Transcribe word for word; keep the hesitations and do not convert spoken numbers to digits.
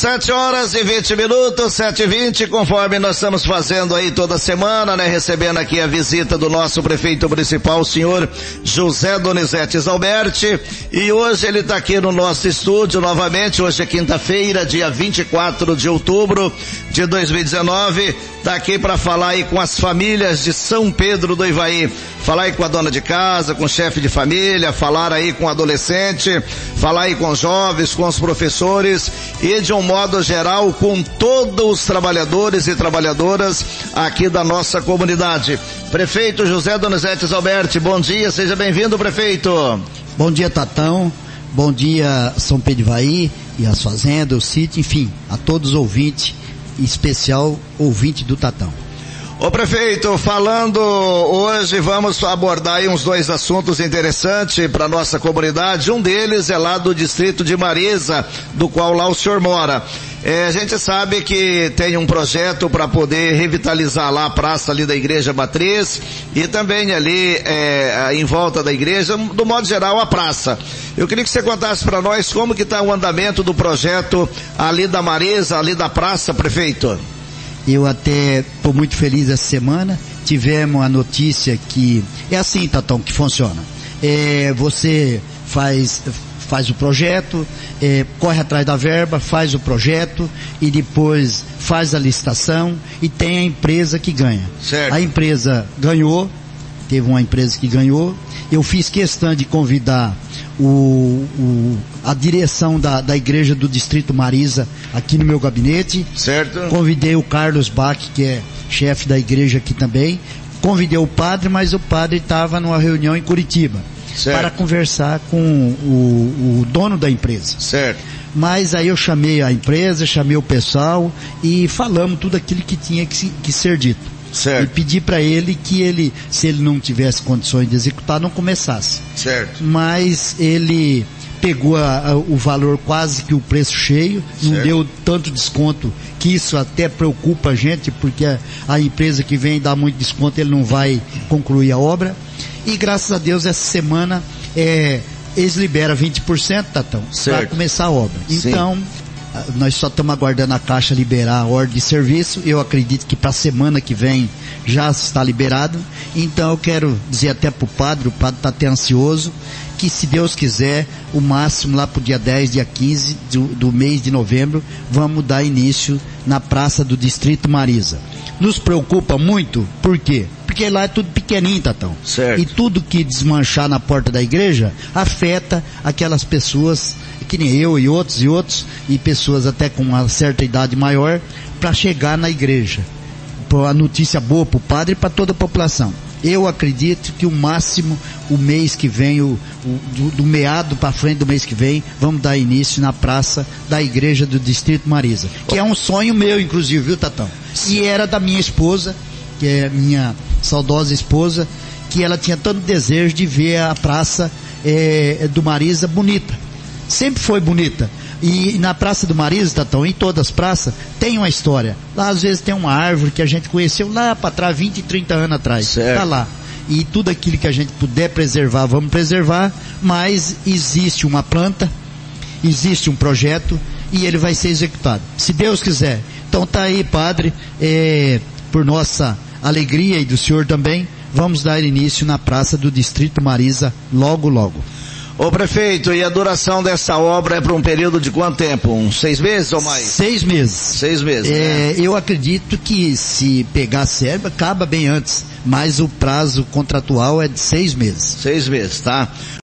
Sete horas e vinte minutos, sete e vinte, conforme nós estamos fazendo aí toda semana, né? Recebendo aqui a visita do nosso prefeito municipal, o senhor José Donizete Zalberti, e hoje ele está aqui no nosso estúdio novamente. Hoje é quinta-feira, dia vinte e quatro de outubro de dois mil e dezenove, está aqui para falar aí com as famílias de São Pedro do Ivaí, falar aí com a dona de casa, com o chefe de família, falar aí com o adolescente, falar aí com os jovens, com os professores e de um modo geral com todos os trabalhadores e trabalhadoras aqui da nossa comunidade. Prefeito José Donizete Zalberti, bom dia, seja bem-vindo, prefeito. Bom dia, Tatão, bom dia São Pedro Ivaí e as fazendas, o sítio, enfim, a todos os ouvintes, em especial ouvinte do Tatão. Ô prefeito, falando hoje, vamos abordar aí uns dois assuntos interessantes para nossa comunidade. Um deles é lá do distrito de Marisa, do qual lá o senhor mora. É, a gente sabe que tem um projeto para poder revitalizar lá a praça ali da Igreja Matriz e também ali é, em volta da igreja, do modo geral a praça. Eu queria que você contasse para nós como que está o andamento do projeto ali da Marisa, ali da praça, prefeito. Eu até estou muito feliz essa semana. Tivemos a notícia que é assim, Tatão, que funciona. É, você faz faz o projeto, é, corre atrás da verba, faz o projeto e depois faz a licitação e tem a empresa que ganha. Certo. A empresa ganhou, teve uma empresa que ganhou. Eu fiz questão de convidar o, o, a direção da, da igreja do Distrito Marisa aqui no meu gabinete. Certo. Convidei o Carlos Bach, que é chefe da igreja aqui também. Convidei o padre, mas o padre estava numa reunião em Curitiba. Certo. Para conversar com o, o dono da empresa. Certo. Mas aí eu chamei a empresa, chamei o pessoal e falamos tudo aquilo que tinha que, que ser dito. Certo. E pedi para ele que ele, se ele não tivesse condições de executar, não começasse. Certo. Mas ele pegou a, a, o valor quase que o preço cheio, certo. Não deu tanto desconto, que isso até preocupa a gente, porque a, a empresa que vem dar muito desconto, ele não vai concluir a obra. E graças a Deus essa semana é, eles liberam vinte por cento, Tatão, para começar a obra. Sim. Então, nós só estamos aguardando a Caixa liberar a ordem de serviço. Eu acredito que para a semana que vem já está liberado. Então eu quero dizer até para o padre, o padre está até ansioso, que se Deus quiser, o máximo lá para o dia dez, dia quinze do, do mês de novembro, vamos dar início na praça do Distrito Marisa. Nos preocupa muito, por quê? Porque lá é tudo pequenininho, Tatão. Certo. E tudo que desmanchar na porta da igreja afeta aquelas pessoas, que nem eu e outros e outros, e pessoas até com uma certa idade maior, para chegar na igreja. A notícia boa para o padre e para toda a população. Eu acredito que o máximo, o mês que vem, o, o do, do meado para frente do mês que vem, vamos dar início na praça da igreja do Distrito Marisa. Que é um sonho meu, inclusive, viu, Tatão? E era da minha esposa, que é minha saudosa esposa, que ela tinha tanto desejo de ver a praça é, do Marisa bonita. Sempre foi bonita. E na Praça do Marisa, Tatão, em todas as praças, tem uma história. Lá às vezes tem uma árvore que a gente conheceu lá para trás, vinte, trinta anos atrás. Certo. Tá lá. E tudo aquilo que a gente puder preservar, vamos preservar, mas existe uma planta, existe um projeto e ele vai ser executado. Se Deus quiser. Então tá aí, padre, é, por nossa alegria e do senhor também, vamos dar início na Praça do Distrito Marisa logo, logo. Ô prefeito, e a duração dessa obra é para um período de quanto tempo? Uns seis meses ou mais? Seis meses. Seis meses, é, né? Eu acredito que se pegar sério, acaba bem antes, mas o prazo contratual é de seis meses. Seis meses, tá?